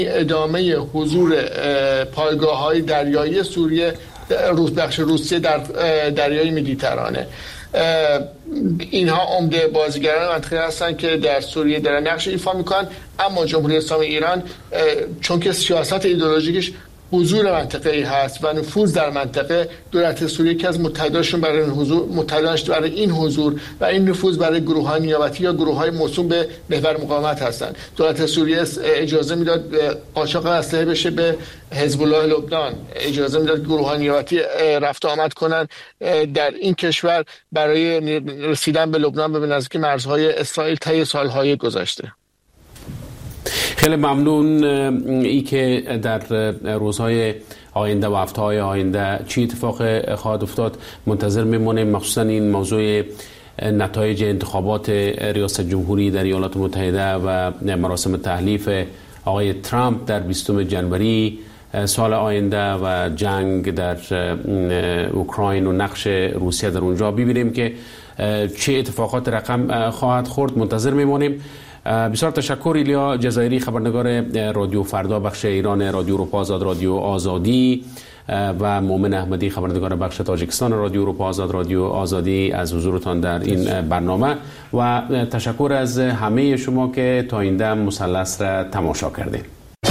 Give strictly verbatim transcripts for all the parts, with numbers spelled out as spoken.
ادامه حضور پایگاه‌های دریایی سوریه روز بخش روسیه در دریای مدیترانه. اینها عمده بازیگران منطقه هستند که در سوریه دارن نقش ایفا میکنن، اما جمهوری اسلامی ایران چون که سیاست ایدئولوژیکش حضور منطقه‌ای هست و نفوذ در منطقه، دولت سوریه که از متحداشون برای این حضور متحداش برای این حضور و این نفوذ برای گروه‌های نیابتی یا گروه‌های موسوم به محور مقاومت هستند. دولت سوریه اجازه میداد قاچاق اسلحه بشه به حزب الله لبنان، اجازه میداد گروه‌های نیابتی رفت آمد کنن در این کشور برای رسیدن به لبنان به نزدیکی مرزهای اسرائیل طی سال‌های گذشته. خیلی ممنون. ای که در روزهای آینده و هفته‌های آینده چی اتفاق خواهد افتاد منتظر میمونیم، مخصوصا این موضوع نتایج انتخابات ریاست جمهوری در ایالات متحده و مراسم تحلیف آقای ترامپ در بیستم جنوری سال آینده و جنگ در اوکراین و نقش روسیه در اونجا، ببینیم که چه اتفاقات رقم خواهد خورد. منتظر میمونیم. بسیار تشکر. ایلیا جزایری، خبرنگار رادیو فردا بخش ایران رادیو اروپا آزاد رادیو آزادی، و مومن احمدی، خبرنگار بخش تاجیکستان رادیو اروپا آزاد رادیو آزادی، از حضورتان در این برنامه و تشکر از همه شما که تا این دم مثلث را تماشا کردید.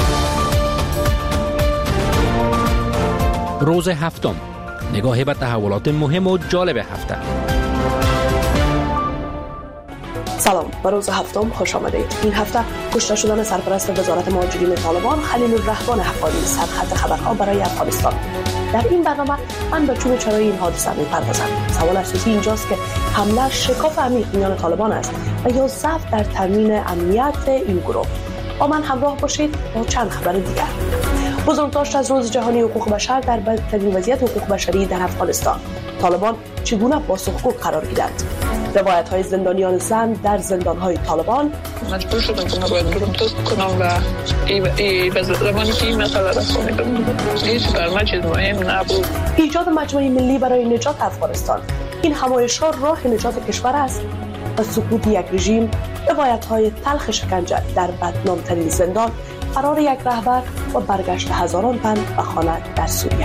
روز هفتم، نگاهی به تحولات مهم و جالب هفته. سلام، به روز هفتم خوش آمدید. این هفته کشته شدن سرپرست وزارت مهاجرین طالبان خلیل الرحمن حقانی سرخط خبرها برای افغانستان. در این برنامه من به چون چرای این حادثه می‌پردازم. سوال اساسی اینجاست که حمله شکاف عمیق میان طالبان است و یا ضعف در تامین امنیت این گروه. با من همراه باشید با چند خبر دیگر. بزرگداشت از روز جهانی حقوق بشر در بدترین وضعیت حقوق بشری در افغانستان. طالبان چگونه پاسخگو قرار گیرند؟ روایت های زندانیان زن در زندان های طالبان. مجبور شدم که باید برم توست کنم و ای به زمانی که این مسئله را فهمیدم هیچ برمه چیز مهم نبود. ایجاد مجمع ملی برای نجات افغانستان. این همایش‌ها راه نجات کشور است و سقوط یک رژیم. روایت های تلخ شکنجه در بدنام‌ترین زندان، فرار یک رهبر و برگشت هزاران تن به خانه در سوریه.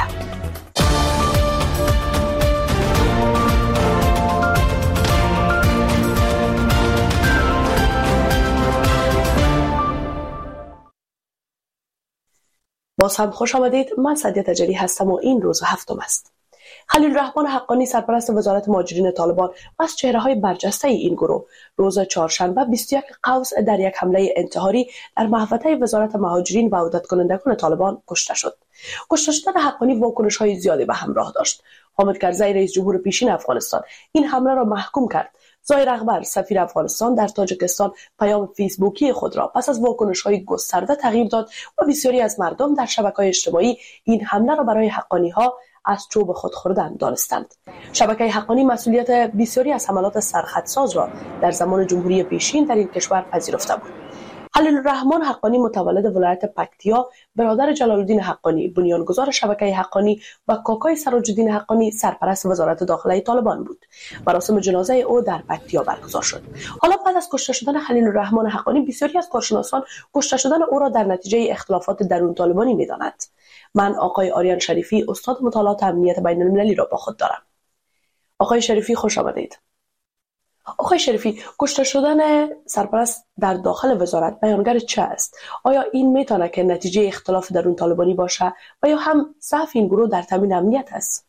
باز هم خوش آمدید. من سعدیه تجلی هستم و این روز هفتم است. خلیل الرحمن حقانی سرپرست وزارت مهاجرین طالبان و از چهره‌های برجسته این گروه روز چهارشنبه بیست و یک قوس در یک حمله انتحاری در محوطه وزارت مهاجرین و عودت کنندگان طالبان کشته شد. کشته شدن حقانی واکنش‌های زیادی به همراه داشت. حامد کرزی رئیس جمهور پیشین افغانستان این حمله را محکوم کرد. ظاهر اکبر سفیر افغانستان در تاجیکستان پیام فیسبوکی خود را پس از واکنش‌های گسترده تغییر داد و بسیاری از مردم در شبکه‌های اجتماعی این حمله را برای حقانی‌ها از چوب خود خوردن دانستند. شبکه حقانی مسئولیت بسیاری از حملات سرخطساز را در زمان جمهوری پیشین در این کشور پذیرفته بود. خلیل الرحمن حقانی متولد ولایت پکتیا، برادر جلال الدین حقانی بنیانگذار شبکه حقانی و کاکای سراج الدین حقانی سرپرست وزارت داخله طالبان بود. مراسم جنازه او در پکتیا برگزار شد. حالا بعد از کشته شدن خلیل الرحمن حقانی بسیاری از کارشناسان کشته شدن او را در نتیجه اختلافات درون طالبانی می‌دانند. من آقای آریان شریفی استاد مطالعات امنیت بین المللی را با خود دارم. آقای شریفی خوش آمدید. آقای شریفی، کشته شدن سرپرست در داخل وزارت بیانگر چه است؟ آیا این میتونه که نتیجه اختلاف درون طالبانی باشه و یا هم ضعف این گروه در تامین امنیت است؟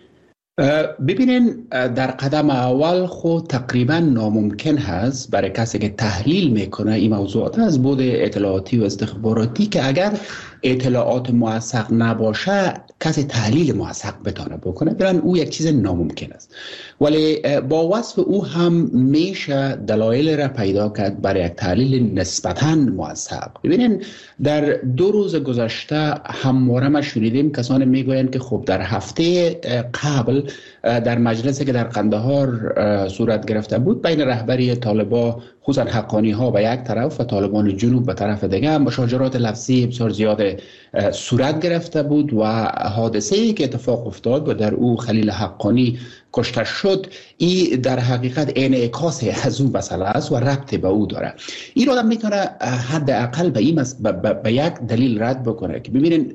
ببینین، در قدم اول خود تقریبا ناممکن هست برای کسی که تحلیل میکنه این موضوعات از بود اطلاعاتی و استخباراتی که اگر اطلاعات موثق نباشه کسی تحلیل موثق بتونه بکنه، برن او یک چیز ناممکن است. ولی با وصف او هم میشه دلایل را پیدا کرد برای یک تحلیل نسبتاً موثق. ببینین، در دو روز گذشته همواره ما شنیدیم کسانی میگویند که خب در هفته قبل در مجلسی که در قندهار صورت گرفته بود بین رهبری طالبان خصوصا حقانی ها به یک طرف و طالبان جنوب به طرف دیگه مشاجرات لفظی بسیار زیاد صورت گرفته بود و حادثه‌ای که اتفاق افتاد و در او خلیل حقانی کشته شد، این در حقیقت انعکاس از اون مسئله است و ربط به او داره. این آدم میتونه حداقل به این به یک دلیل رد بکنه که ببینین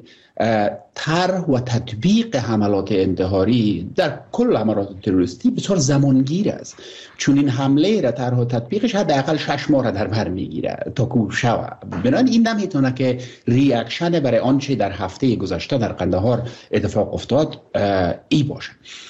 طرح و تطبیق حملات انتحاری در کل حملات تروریستی بسیار زمانگیر است، چون این حمله را طرح و تطبیقش حداقل شش ماه را در بر میگیره تا کو شوه. بنابراین این نمیتونه که ریاکشن برای آنچه در هفته گذشته در قندهار اتفاق افتاد ای باشه.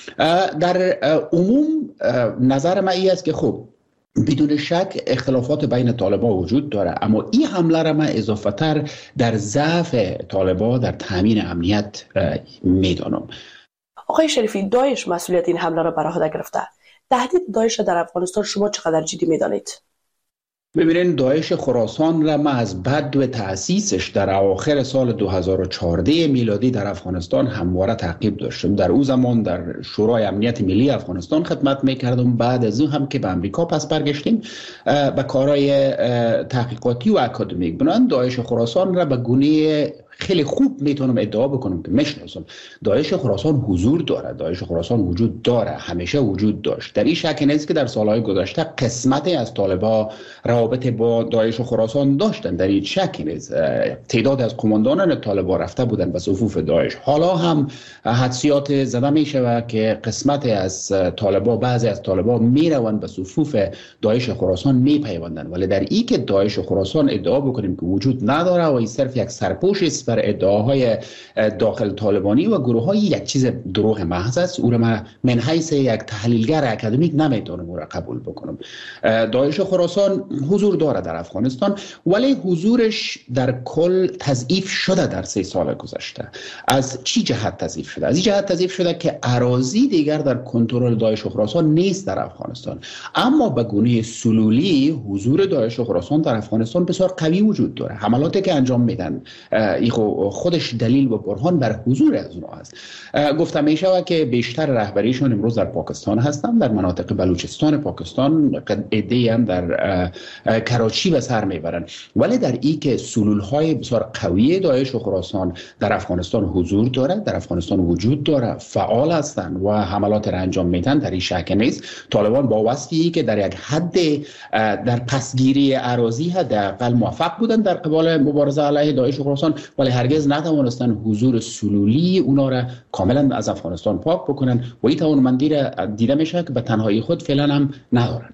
در عموم نظر من ای است که خب بدون شک اختلافات بین طالبان وجود داره، اما این حمله را من اضافه تر در ضعف طالبان در تامین امنیت میدانم. آقای شریفی، داعش مسئولیت این حمله را بر عهده گرفته. تهدید داعش در افغانستان شما چقدر جدی میدانید؟ ببینید، داعش خراسان را ما از بدو تأسیسش در اواخر سال دو هزار و چهارده میلادی در افغانستان همواره تعقیب داشتم. در او زمان در شورای امنیت ملی افغانستان خدمت میکردم. بعد از اون هم که به امریکا پس برگشتیم به کارهای تحقیقاتی و اکادمیک، بنابراین داعش خراسان را به گونه خیلی خوب میتونم ادعا بکنم که میشناسم. داعش خراسان حضور داره، داعش خراسان وجود داره، همیشه وجود داشت. در این شک نیست که در سالهای گذشته قسمتی از طالبان روابط با داعش خراسان داشتن، در این شک نیست. تعداد از قماندانان طالبان رفته بودن به صفوف داعش. حالا هم حدسیات زده میشه که قسمتی از طالبان، بعضی از طالبان میروند به صفوف داعش خراسان میپیوندن، ولی در این که داعش خراسان ادعا بکنیم که وجود نداره و این صرف یک سرپوش است بر ادعاهای داخل طالبانی و گروه های، یک چیز دروغ محض است. او را من من حیث یک تحلیلگر اکادمیک نمیتونم او را قبول بکنم. داعش خراسان حضور داره در افغانستان، ولی حضورش در کل تضعیف شده در سه سال گذشته. از چی جهت تضعیف شده؟ از این جهت تضعیف شده که اراضی دیگر در کنترل داعش خراسان نیست در افغانستان، اما به گونه سلولی حضور داعش خراسان در افغانستان بسیار قوی وجود داره. حملاتی که انجام میدن خودش دلیل و برهان بر حضور از اونها است. گفتم میشه که بیشتر رهبریشون امروز در پاکستان هستن، در مناطق بلوچستان پاکستان، عده‌ای هم در کراچی به سر میبرن، ولی در این که سلولهای بسیار قوی داعش و خراسان در افغانستان حضور داره، در افغانستان وجود داره، فعال هستند و حملات را انجام میدن، در این شک نیست. طالبان با واسطه که در یک حد در پسگیری اراضی حداقل موفق بودن در قبال مبارزه علیه داعش و خراسان، ولی هرگز نتوانستن حضور سلولی اونا را کاملا از افغانستان پاک بکنن و این توانمندی را دیده میشه که به تنهایی خود فعلا هم ندارن.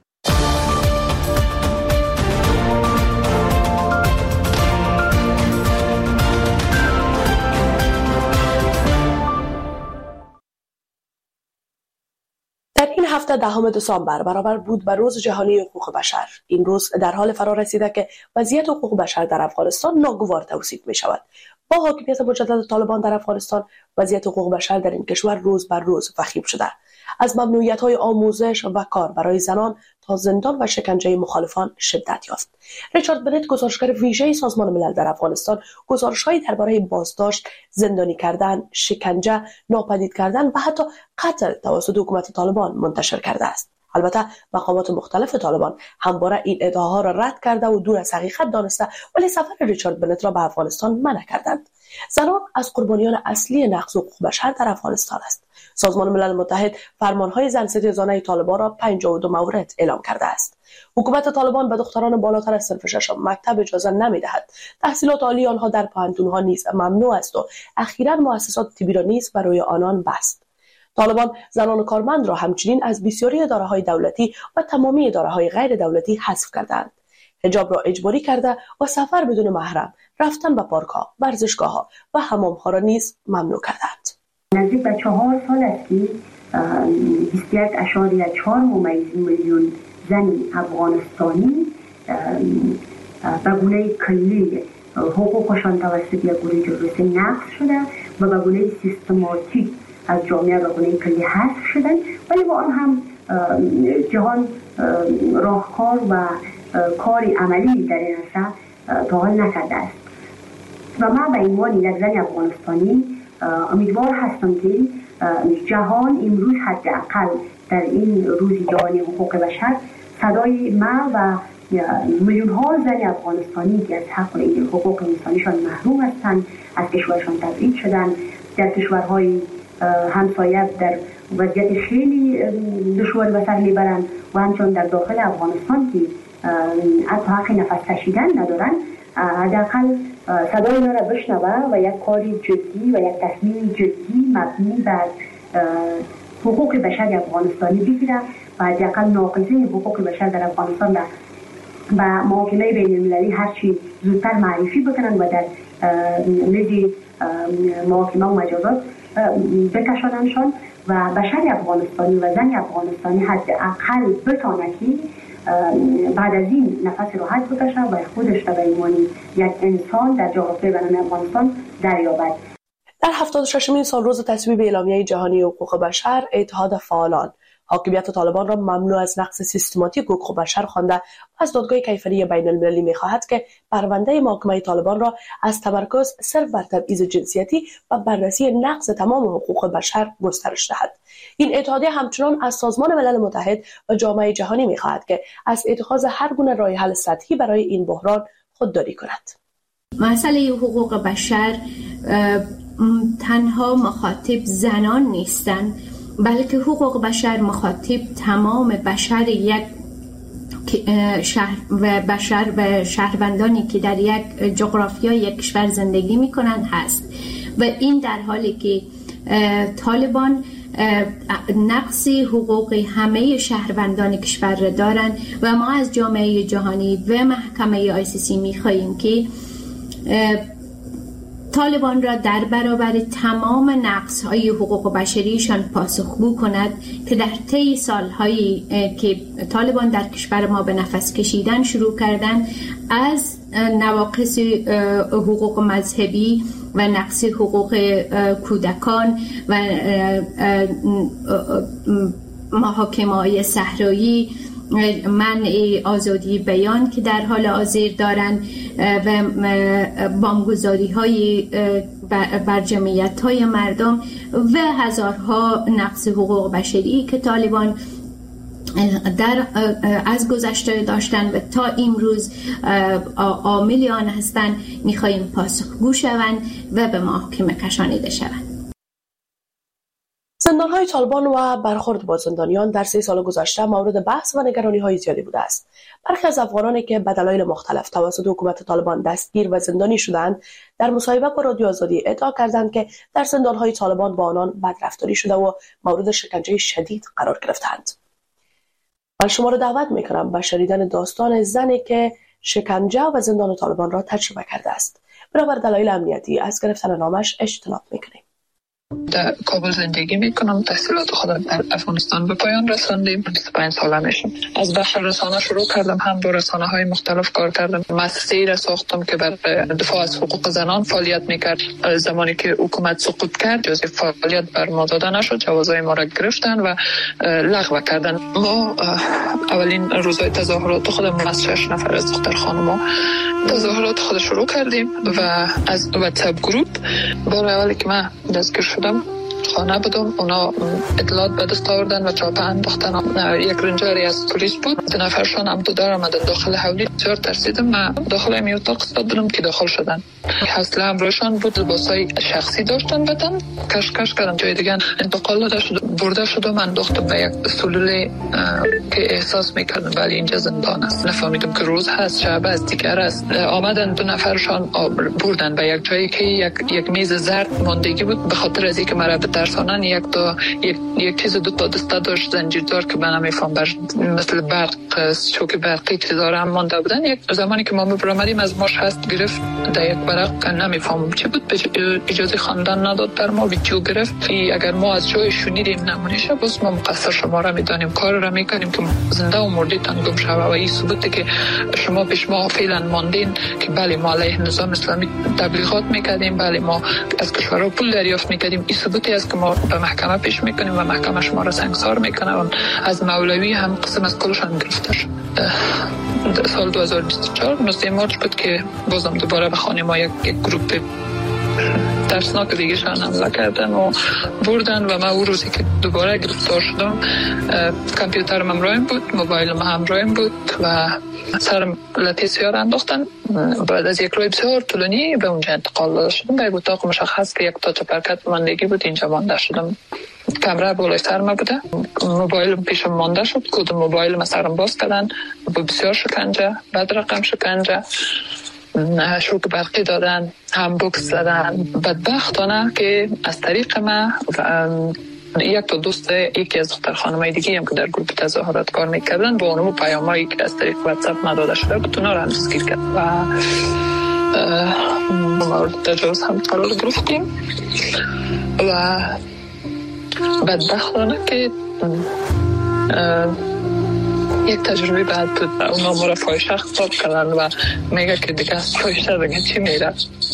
هفته دهم دسامبر برابر بود به روز جهانی حقوق بشر. این روز در حال فرا رسیده که وضعیت حقوق بشر در افغانستان ناگوار توصیف می شود. با حاکمیت مجدد طالبان در افغانستان، وضعیت حقوق بشر در این کشور روز بر روز وخیم شده. از ممنوعیت‌های آموزش و کار برای زنان تا زندان و شکنجه مخالفان شدت یافت. ریچارد بنت، گزارشگر ویژه سازمان ملل در افغانستان، گزارش‌هایی درباره بازداشت، زندانی کردن، شکنجه، ناپدید کردن و حتی قتل توسط حکومت طالبان منتشر کرده است. البته مقامات مختلف طالبان همواره این ادعاها را رد کرده و دور از حقیقت دانسته، ولی سفر ریچارد بنت را به افغانستان منع کردند. زنان از قربانیان اصلی نقض حقوق بشر در افغانستان است. سازمان ملل متحد فرمانهای زن ستیزانه طالبان را پنجاه و دو مورد اعلام کرده است. حکومت طالبان به دختران بالاتر از صنف ششم مکتب اجازه نمی‌دهد. تحصیلات عالی آنها در پانتون‌ها نیز ممنوع است و اخیراً مؤسسات طبی را نیز برای آنان بست. طالبان زنان کارمند را همچنین از بسیاری اداره‌های دولتی و تمامی اداره‌های غیر دولتی حذف کردند. حجاب را اجباری کرده و سفر بدون محرم، رفتن به پارک‌ها، ورزشگاه‌ها و حمام‌ها را نیز ممنوع کردند. نزدیک به چهار سال است که بیست و یک اشاریه چهار میلیون زن افغانستانی به گونه کلی حقوقشان توسط یک گروه تروریستی نقض شده و به گونه سیستماتیک از جامعه به گونه کلی حذف شدن، ولی با آن هم جهان راهکار و کار عملی در این عرصه تا حال نکرده است. و من به عنوان یک زن افغانستانی امیدوار هستم که جهان امروز حداقل در این روز جهانی حقوق بشر صدای ما و میلیون ها زن افغانستانی که از حق و حقوق انسانیشان محروم هستند، از کشورشان تبعید شدند، در کشورهای همسایه در وضعیت خیلی دشواری به سر میبرند و همچنان در داخل افغانستان که حتی حق نفس کشیدن ندارن، حداقل صدای اینا را بشنوه و یک کاری جدی و یک تصمیم جدی مبنی بر حقوق بشر افغانستانی بگیره و حداقل ناقضین حقوق بشر در افغانستان را به محاکمه بین المللی هرچی زودتر معرفی بکنن و در میز محاکمه و مجازات بکشاننشان و بشر افغانستانی و زن افغانستانی حداقل بتانه که بعد از این نفس راحت بکشه و خودش را به عنوان یک انسان در جغرافیای بین افغانستان دریابد. در هفتاد و ششمین سال روز تصویب اعلامیه جهانی حقوق بشر، اتحاد فعالان حاکمیت طالبان را ممنوع از نقض سیستماتیک حقوق بشر خوانده و از دادگاه کیفری بین المللی می‌خواهد که پرونده محاکمه طالبان را از تمرکز صرف بر تبعیض جنسیتی و بررسی نقض تمام حقوق بشر گسترش دهد. این اتحادیه همچنان از سازمان ملل متحد و جامعه جهانی می‌خواهد که از اتخاذ هر گونه راه حل سطحی برای این بحران خودداری کند. مسئله حقوق بشر تنها مخاطب زنان نیستند، بلکه حقوق بشر مخاطب تمام بشر یک شهر و بشر و شهروندانی که در یک جغرافیای یک کشور زندگی میکنند هست و این در حالی که طالبان نقض حقوق همه شهروندان کشور را دارند و ما از جامعه جهانی و محکمه آی سی سی میخواهیم که طالبان را در برابر تمام نقض‌های حقوق بشریشان پاسخگو کند که در طی سال‌هایی که طالبان در کشور ما به نفس کشیدن شروع کردند، از نواقص حقوق مذهبی و نقض حقوق کودکان و محاکمه‌های صحرایی، منع آزادی بیان که در حال حاضر دارند و بمبگذاری های بر جمعیت های مردم و هزارها نقض حقوق بشری که طالبان در از گذشته داشتن و تا امروز عامل آن هستند، میخواهیم پاسخگو شوند و به محاکمه کشانیده شوند. زندان‌های طالبان و برخورد با زندانیان در سه سال گذشته مورد بحث و نگرانی‌های زیادی بوده است. برخی از افغانانی که به دلایل مختلف توسط حکومت طالبان دستگیر و زندانی شدند، در مصاحبه با رادیو آزادی ادعا کردند که در زندان‌های طالبان با آنان بدرفتاری شده و مورد شکنجه شدید قرار گرفتند. من شما را دعوت می‌کنم به شنیدن داستان زنی که شکنجه و زندان طالبان را تجربه کرده است. بنابر دلایل امنیتی از گرفتن نامش اجتناب می‌کنیم. در کابل زندگی میکنم. تحصیلات خودم در افغانستان به پایان رساندیم. بیست و پنج ساله میشم. از بخش رسانه شروع کردم، هم با رسانه های مختلف کار کردم. مؤسسه‌ای را ساختم که بر دفاع از حقوق زنان فعالیت میکرد. زمانی که حکومت سقوط کرد، جزء فعالیت بر ما داده نشد، جوازهای ما را گرفتن و لغو کردن. ما اولین روزهای تظاهرات خودم از شش نفر از دختر خانم‌ها تظاهرات خود شروع کردیم و از واتساپ گروپ بار اولی که من دستگیر شدم خانه بودم، اونا اطلاعات به دست آوردن و چاپه انداختن. یک رنجاری از پلیس بود، دو نفرشان هم تو دار آمدن داخل حولی. بسیار ترسیدم. من داخل می اتاق استاد بودم که داخل شدن. حوصله همراهشان بود، لباسای شخصی داشتن، بدن کش کش کردن، جای دیگه انتقال داده شد، برده شدم. من انداختم به یک سلوله که احساس میکردم ولی اینجا زندان است. نفهمیدم که روز هست، شب است، دیگر است. آمدن دو نفرشان بردن به یک جایی که یک یک میز زرد ماندگی بود، به خاطر از اینکه مرا ترسانن یک تا یک یک چیز دو تا دسته داشت زنجیردار که من نمیفهم، بر مثل برق چوک برقی چیزا هم مانده بودن. یک زمانی که ما برآمدیم از ماش هست گرفت در یک ورق، نمیفهمم چی بود، اجازه خواندن نداد بر ما، ویدیو گرفت که اگر ما از جای شنیدیم نمونشه بس ما مقصر شما را میدانیم، کار را میکنیم که زنده و مردیتان گم شوه و این ثبوتی که شما پیش ما فعلا ماندین که بله ما علیه نظام اسلامی تبلیغات میکردیم، بله ما از کشورها پول دریافت میکردیم، این ثبوتی است که ما به محکمه پیش میکنیم و محکمه شما را سنگسار میکنه. و از مولوی هم قسم از کلشان گرفته شد. سال دو هزار و بیست و چهار نوزدهم مارچ بود که بازم دوباره به خانه ما یک گروپ ترسناک دیگه شان حمله کردن و بردن و من اون روزی که دوباره گرفتار شدم کامپیوترم همراهم بود، موبایلم همراهم بود و سرم لاتیسیار انداختن. بعد از یک روز بسیار طولانی به اونجا انتقال داده شدم به اتاق مشخص که یک تا چپرکت ماندگی بود. اینجا مانده شدم. کمره بالای سرم بوده، موبایلم پیشم مانده شد، کد موبایلم سرم باز کردن، بسیار شکنجه، بعد رقم شکنجه، شوک برقی دادن، هم بوکس زدن. بدبختانه که از طریق من یک تا دوست یکی از دختر خانمای دیگه هم که در گروه تظاهرات کار میکردن با اونمو پیامایی که از طریق واتساپ ما داده شده بود اونا رو هم دستگیر کرد و مورد تجاوز هم قرار گرفتیم. و بدبختانه که یک تجربه بعد بود. اونا ما را فاحشه خطاب کردن و میگه که دیگه از فاحشه دیگه چی میره.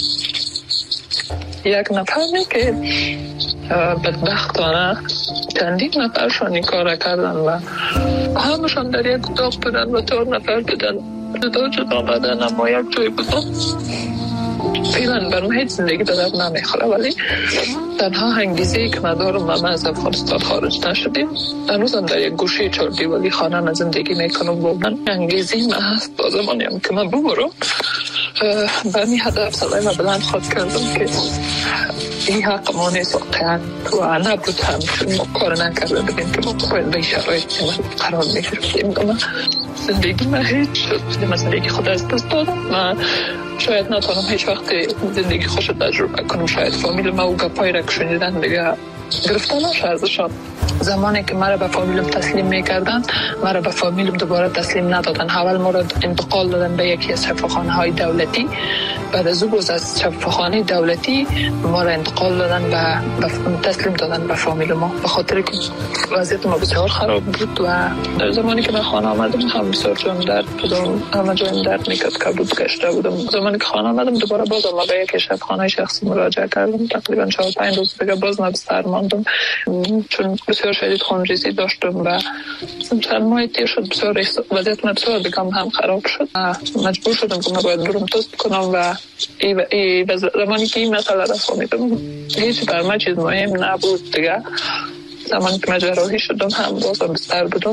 یک نفر که بدبختانه چندین نفرشان این کار کردن و همشان در یک اتاق بودن و چهار نفر بودن، جدا جدا بدن اما یک جای بودن. فعلا برام هیچ زندگی به درد نمیخوره، ولی تنها انگیزه‌ای که ندارم و من از افغانستان خارج نشدیم. هنوزم در یک گوشه چهار دیواری خانه من زندگی میکنم. با من انگیزه‌ای من هست با زمانی هم که من ببرم به این هدف صدای من بلند خواهد کردم که این حق ما نیست واقعا و نبود هم چون ما کار نکرده بگیم که ما باید به شرایط قرار میگرفتیم. من زندگی من هیچ شد، من زندگی خود از دست دادم. من شاید نتونم هیچ وقت زندگی خوش تجربه کنم. شاید فامیل ما او گپایی را که شنیدن دیگه گرفته نشه ازشان. زمانی که مرا به فامیلم تسلیم میکردن مرا به فامیلم دوباره تسلیم ندادن. اول ما را انتقال دادن به یکی از شفاخانه های دولتی. بعد از او باز از شفاخانه دولتی ما را انتقال دادن و تسلیم دادن به فامیل ما به خاطر که وضعیت ما بسیار خراب بود. و در زمانی که من خانه آمدم هم بسیار جان درد بودم، همه جایم درد میکرد که بود کشته بودم. زمانی که خانه آمدم دوباره باز ما به یک شفاخانه شخصی مراجعه کردم. تقریبا چهار پنج روز دیگه باز من بستر ماندم چون بسیار شدید خونریزی داشتم و چند ماه تیر شد. بسیار وضعیت من بسیار دیگه هم خراب شد. مجبور شدم که من باید برم تست کنم و ای ای زمانی که این مسئله را فهمیدم هیچ بر من چیز مهم نبود دیگه. زمانی که من جراحی شدم هم بازم بستر بودم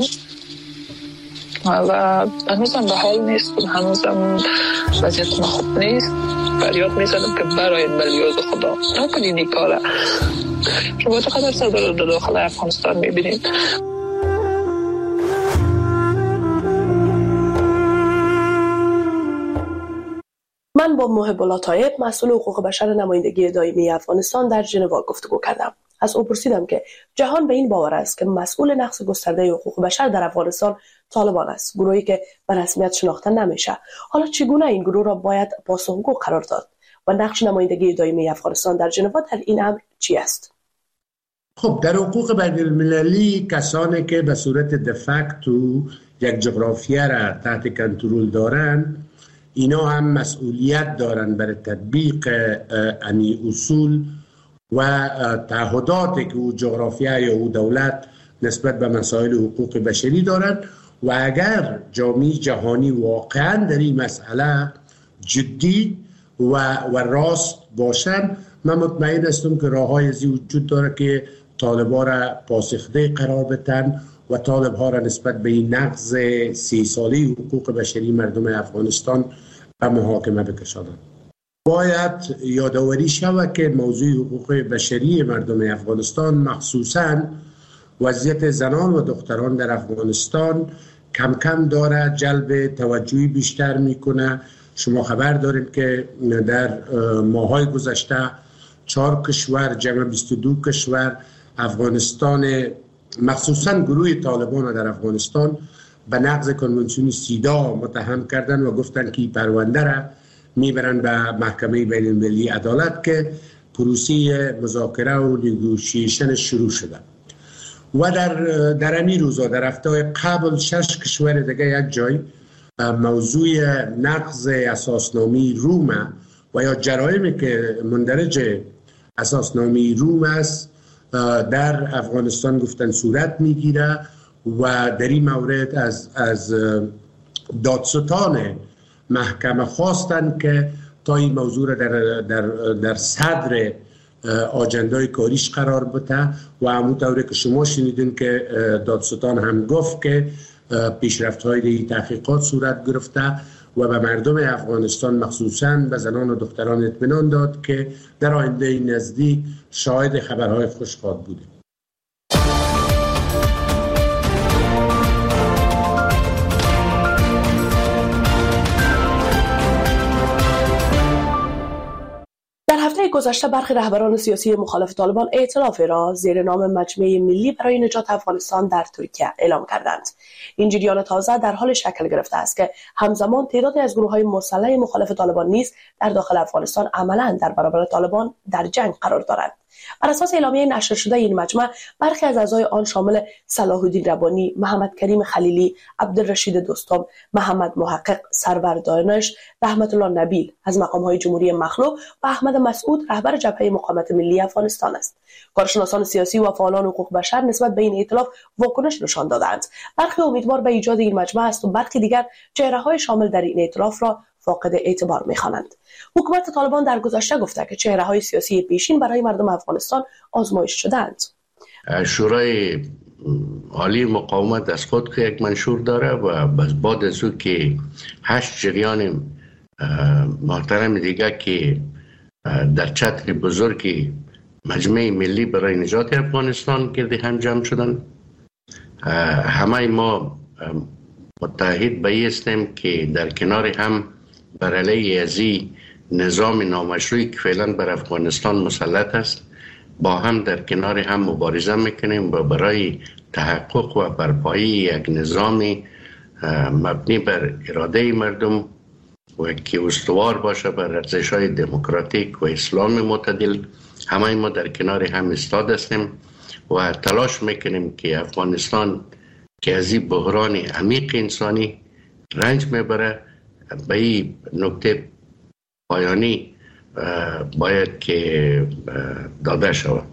و هنوزم به حال نیستم، هنوزم وضعیت من خوب نیست. فریاد میزدم که براید بلیاز خدا نکنین این کاره. شما چقدر صدر در داخل افغانستان میبینید. من با محب الله طایب مسئول حقوق بشر نمایندگی دائمی افغانستان در ژنو گفتگو کردم. از او پرسیدم که جهان به این باور است که مسئول نقض گسترده حقوق بشر در افغانستان طالبان است، گروهی که به رسمیت شناخته نمیشه. حالا چگونه این گروه را باید پاسخگو قرار داد و نقش نمایندگی دائمی افغانستان در ژنو در این امر چی است؟ خب در حقوق بین المللی کسانی که به صورت دفکتو یک جغرافیه را تحت کنترل دارن اینا هم مسئولیت دارن برای تطبیق امی اصول و تعهداتی که او جغرافیه یا او دولت نسبت به مسائل حقوق بشری دارن. و اگر جامعه جهانی واقعا در این مسئله جدی و, و راست باشن من مطمئن هستم که راه های ازی وجود داره که طالبا را پاسخده قرار بدن و طالب ها را نسبت به این نقض سی ساله حقوق بشری مردم افغانستان به محاکمه بکشانند. باید یادآوری شود که موضوع حقوق بشری مردم افغانستان مخصوصاً وضعیت زنان و دختران در افغانستان کم کم داره جلب توجهی بیشتر میکنه. شما خبر دارید که در ماهای گذشته چهار کشور جمع بیست و دو کشور افغانستان مخصوصاً گروه طالبان در افغانستان به نقض کنوانسیون سیدا متهم کردن و گفتن که پرونده را میبرن به محکمه بین المللی عدالت که پروسه مذاکره و نیگوشیشن شروع شده. و در در امی روزا در هفته قبل شش کشور دیگه یک جای موضوع نقض اساسنامه روم و یا جرایمی که مندرج اساسنامه روم است در افغانستان گفتن صورت میگیره و در این مورد از از دادستان محکمه خواستن که تا این موضوع را در در در صدر آجندای کاریش قرار بده و همونطوری که شما شنیدین که دادستان هم گفت که پیشرفت‌های دیگه تحقیقات صورت گرفته و به مردم افغانستان مخصوصاً به زنان و دختران اطمینان داد که در آینده نزدیک شاهد خبرهای خوش خواهد بودیم. در هفته گذشته برخی رهبران سیاسی مخالف طالبان ائتلافی را زیر نام مجمع ملی برای نجات افغانستان در ترکیه اعلام کردند. این جریان تازه در حال شکل گرفته است که همزمان تعدادی از گروه‌های مسلح مخالف طالبان نیز در داخل افغانستان عملاً در برابر طالبان در جنگ قرار دارند. بر اساس اعلامیه نشر شده این مجمع، برخی از اعضای آن شامل صلاح الدین ربانی، محمد کریم خلیلی، عبدالرشید دوستم، محمد محقق، سرور دانش، رحمت الله نبیل از مقام‌های جمهوری مخلوع و احمد مسعود رهبر جبهه مقاومت ملی افغانستان است. کارشناسان سیاسی و فعالان حقوق بشر نسبت به این ائتلاف واکنش نشان دادند. برخی امیدوار به ایجاد این مجمع است و برخی دیگر چهره‌های شامل در این ائتلاف را فاقد اعتبار می‌خوانند. حکومت طالبان در گذشته گفته که چهره‌های سیاسی پیشین برای مردم افغانستان آزمایش شدند. شورای عالی مقاومت از خود یک منشور داره و بعد از او که هشت جریان محترم دیگه که در چتر بزرگی مجمع ملی برای نجات افغانستان گرد هم جمع شدن، همه ما متحد به این هستیم که در کنار هم بر علیه از نظام نامشروعی که فعلا بر افغانستان مسلط است با هم در کنار هم مبارزه میکنیم و برای تحقق و برپایی یک نظام مبنی بر اراده مردم و که استوار باشه بر ارزش‌های دموکراتیک و اسلام معتدل، همه ما در کنار هم ایستاد هستیم و تلاش میکنیم که افغانستان که از این بحران عمیق انسانی رنج میبره به این نکته پایانی باید که داده شود.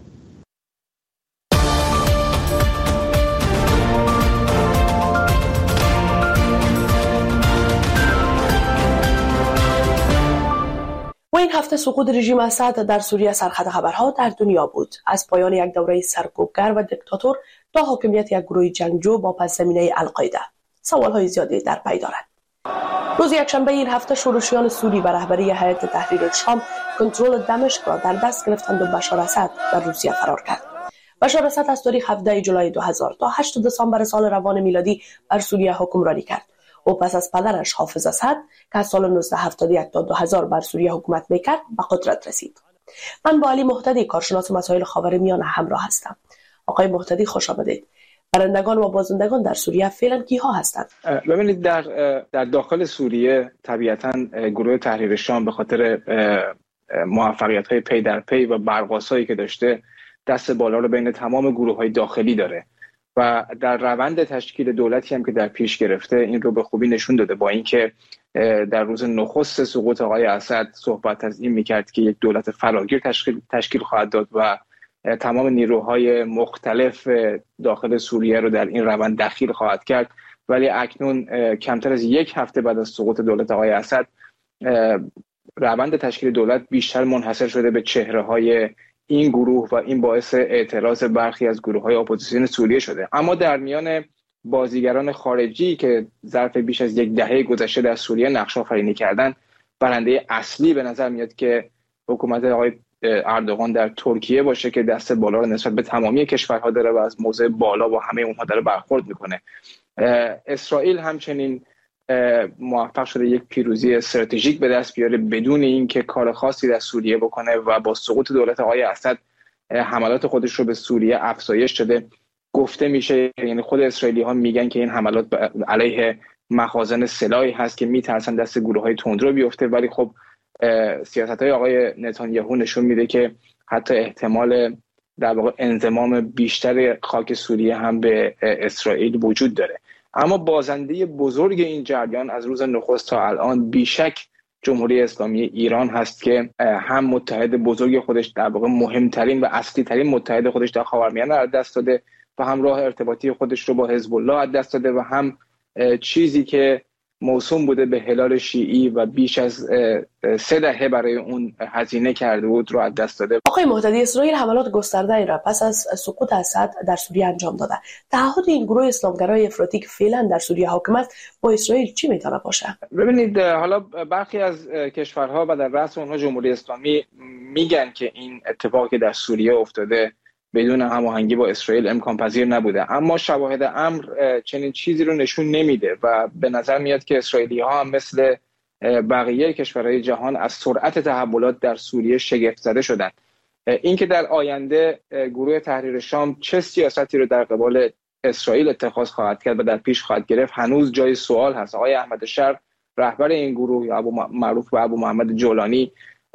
و این هفته سقوط رژیم اسد در سوریه سرخط خبرها در دنیا بود. از پایان یک دوره سرکوبگر و دیکتاتور تا حاکمیت یک گروه جنگجو با پس زمینه القاعده، سوال‌های زیادی در پی دارد. روز یکشنبه این هفته شورشیان سوری به رهبری هیئت تحریر شام کنترل دمشق را در دست گرفتند و بشار اسد در روسیه فرار کرد. بشار اسد از تاریخ هفدهم جولای دو هزار تا هشتم دسامبر سال روان میلادی بر سوریه حکمرانی کرد. او پس از پدرش حافظ اسد که از سال نوزده هفتاد و یک تا دو هزار بر سوریه حکومت میکرد به قدرت رسید. من با علی مهتدی کارشناس مسائل خاورمیانه همراه هستم. آقای مهتدی خوش آمدید. برندگان و بازندگان در سوریه فعلا کیها هستند؟ ببینید در در داخل سوریه طبیعتاً گروه تحریر شام به خاطر موفقیت‌های پی در پی و برقاسایی که داشته دست بالا رو بین تمام گروه‌های داخلی داره و در روند تشکیل دولتی هم که در پیش گرفته این رو به خوبی نشون داده، با اینکه در روز نخست سقوط آقای اسد صحبت از این می‌کرد که یک دولت فراگیر تشکیل تشکیل خواهد داد و تمام نیروهای مختلف داخل سوریه رو در این روند دخیل خواهد کرد، ولی اکنون کمتر از یک هفته بعد از سقوط دولت آقای اسد روند تشکیل دولت بیشتر منحصر شده به چهره‌های این گروه و این باعث اعتراض برخی از گروه‌های اپوزیسیون سوریه شده. اما در میان بازیگران خارجی که ظرف بیش از یک دهه گذشته در سوریه نقش آفرینی کردند، برنده اصلی به نظر میاد که حکومت آقای اردوغان در ترکیه باشه که دست بالا رو نسبت به تمامی کشورها داره و از موضع بالا با همه اونها داره برخورد میکنه. اسرائیل همچنین موفق شده یک پیروزی استراتژیک به دست بیاره بدون اینکه کار خاصی در سوریه بکنه و با سقوط دولت آقای اسد حملات خودش رو به سوریه افزایش داده. گفته میشه، یعنی خود اسرائیلی ها میگن که این حملات علیه مخازن سلاحی هست که میترسن دست گروه های تندرو بیفته، ولی خب سیاست های آقای نتانیاهو نشون میده که حتی احتمال در واقع انضمام بیشتر خاک سوریه هم به اسرائیل وجود داره. اما بازنده بزرگ این جریان از روز نخست تا الان بیشک جمهوری اسلامی ایران هست که هم متحد بزرگ خودش، در واقع مهمترین و اصلی ترین متحد خودش در خاورمیانه از دست داده و هم راه ارتباطی خودش رو با حزب الله از دست داده و هم چیزی که موسوم بوده به هلال شیعی و بیش از سه دهه برای اون هزینه کرده بود رو از دست داده. آقای مهدی، اسرائیل حملات گسترده را پس از سقوط اسد در سوریه انجام داده. تعهد این گروه اسلامگرای افراطی که فعلا در سوریه حاکم است با اسرائیل چی میتونه باشه؟ ببینید، حالا برخی از کشورها و در رأس اونها جمهوری اسلامی میگن که این اتفاقی که در سوریه افتاده بدون هماهنگی با اسرائیل امکان پذیر نبوده، اما شواهد امر چنین چیزی رو نشون نمیده و به نظر میاد که اسرائیلی ها هم مثل بقیه کشورهای جهان از سرعت تحولات در سوریه شگفت زده شدند. اینکه در آینده گروه تحریر شام چه سیاستی رو در قبال اسرائیل اتخاذ خواهد کرد و در پیش خواهد گرفت هنوز جای سوال هست. آقای احمد شر، رهبر این گروه، یا ابو معروف به ابو محمد جولانی،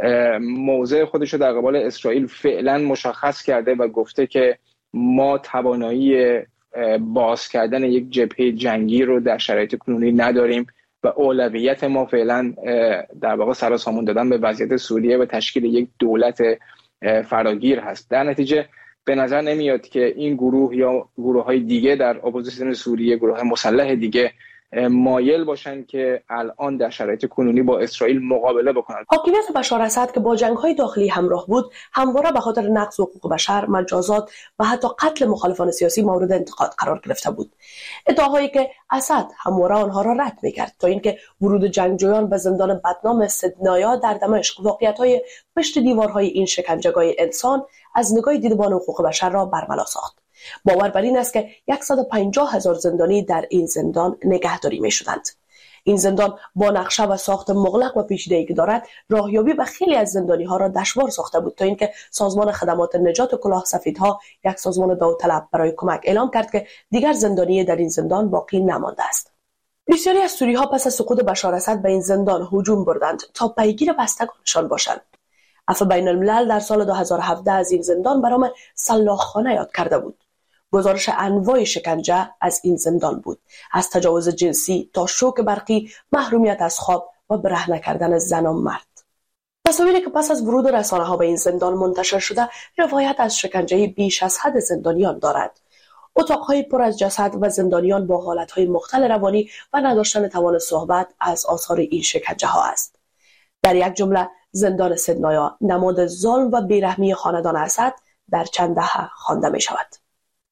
موضع خودش رو در قبال اسرائیل فعلا مشخص کرده و گفته که ما توانایی باز کردن یک جبهه جنگی رو در شرایط کنونی نداریم و اولویت ما فعلا در واقع سر و سامون دادن به وضعیت سوریه و تشکیل یک دولت فراگیر هست. در نتیجه به نظر نمیاد که این گروه یا گروه‌های دیگه در اپوزیسیون سوریه، گروه مسلح دیگه، مایل باشن که الان در شرایط کنونی با اسرائیل مقابله بکنن. حاکمیت بشار اسد که با جنگ‌های داخلی همراه بود، همواره به خاطر نقض حقوق بشر، مجازات و حتی قتل مخالفان سیاسی مورد انتقاد قرار گرفته بود. ادعاهایی که اسد همواره آنها را رد می‌کرد تا اینکه ورود جنگجویان به زندان بدنام سدنایا در دمشق واقعیت‌های پشت دیوارهای این شکنجهگاه انسان از نگاه دیدبان حقوق بشر را برملا ساخت. باور بر این است که صد و پنجاه هزار زندانی در این زندان نگهداری می شدند. این زندان با نقشه و ساخت مغلق و پیچیده‌ای که دارد، راهیابی به خیلی از زندانی ها را دشوار ساخته بود تا اینکه سازمان خدمات نجات کلاه سفیدها، یک سازمان داوطلب برای کمک، اعلام کرد که دیگر زندانی در این زندان باقی نمانده است. بسیاری از سوری‌ها پس از سقوط بشار اسد به این زندان هجوم بردند تا پیگیر بستگانشان باشند. عفو بین الملل در سال دو هزار و هفده از این زندان به نام سلاخخانه یاد کرده بود. گزارش انواع شکنجه از این زندان بود، از تجاوز جنسی تا شوک برقی، محرومیت از خواب و برهنه کردن زن و مرد. تصاویری که پس از ورود رسانه‌ها به این زندان منتشر شده روایت از شکنجه بیش از حد زندانیان دارد. اتاق‌های پر از جسد و زندانیان با حالت‌های مختل روانی و نداشتن توان صحبت از آثار این شکنجه‌ها است. در یک جمله، زندان سدنایا نماد ظلم و بیرحمی خاندان اسد در چند دهه خوانده می‌شود.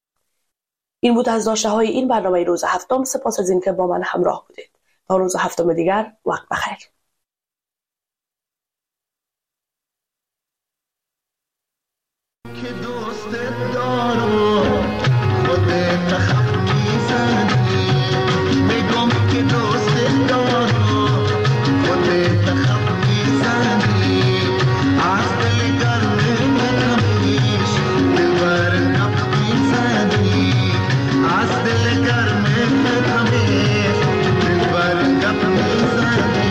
این بود از داشته های این برنامه روز هفتم. سپاس از اینکه با من همراه بودید. تا روز هفتم دیگر، وقت بخیر. که دوست دارم خودت خف میزنی، میگم که دوست دارم خودت خف میزنی، از دل گرم نمیش دلبر نف میزنی، از دل گرم نمیش دلبر نف میزنی.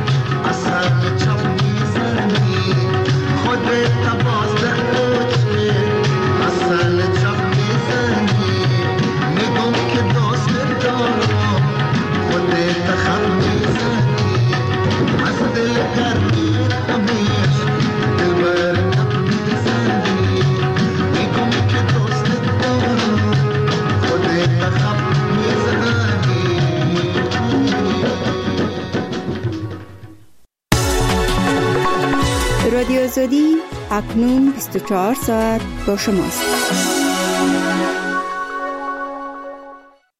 خودت باز در کوچه آزادی اکنون بیست و چهار ساعت با شماست.